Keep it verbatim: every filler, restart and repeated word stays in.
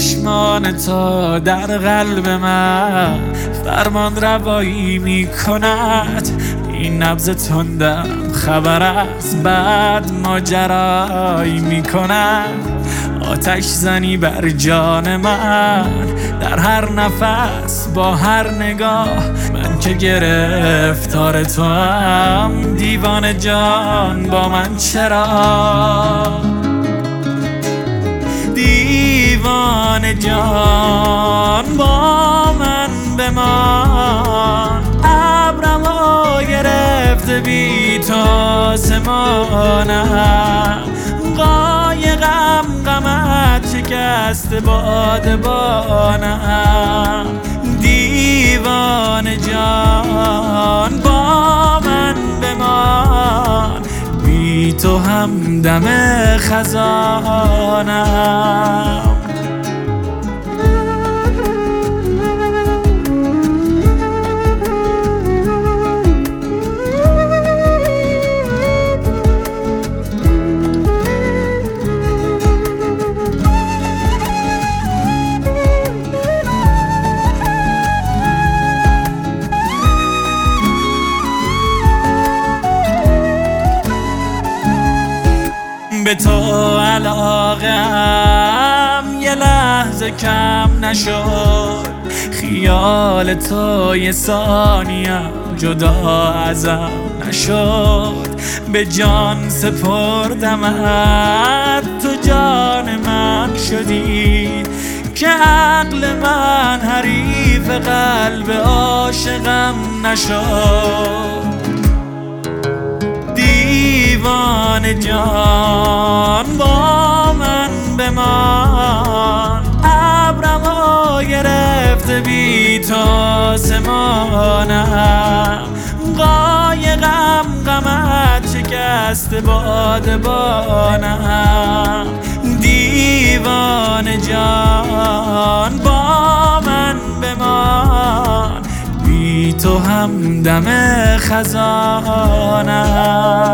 چشمان تو در قلب من فرمان روایی می کند. این نبض تندم خبر از بعد ماجرایی می کند. آتش زنی بر جان من در هر نفس با هر نگاه. من که گرفتار تو هم دیوانه جان با من چرا؟ دیوانه جان با من بمان. ابرمو گرفته بی تو آسمانم. قایقم غمت شکست بادبانم. دیوانه جان با من بمان. بی تو همدم خزانم. به تو علاقم یه لحظه کم نشد. خیال تو یه ثانیم جدا ازم نشد. به جان سپردمت تو جان من شدی که عقل من حریف قلب عاشقم نشد. دیوانه جان با من بمان. ابرمو گرفته بی تو آسمانم. قایقم غمت شکست بادبانم. دیوانه جان با من بمان. بی تو همدم خزانم.